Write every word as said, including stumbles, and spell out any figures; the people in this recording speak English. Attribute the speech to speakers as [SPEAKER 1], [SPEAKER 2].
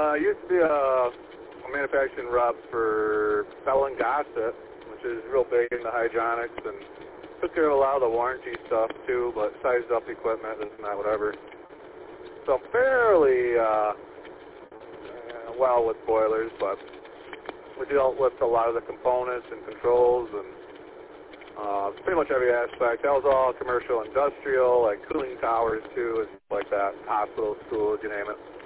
[SPEAKER 1] uh, used to be a, a manufacturing rep for Bell and Gossett, which is real big into hydronics, and took care of a lot of the warranty stuff too, but sized up equipment, this and that, whatever. So I'm fairly uh, well with boilers, but we dealt with a lot of the components and controls and uh, pretty much every aspect. That was all commercial, industrial, like cooling towers too, and stuff like that, hospitals, schools, you name it.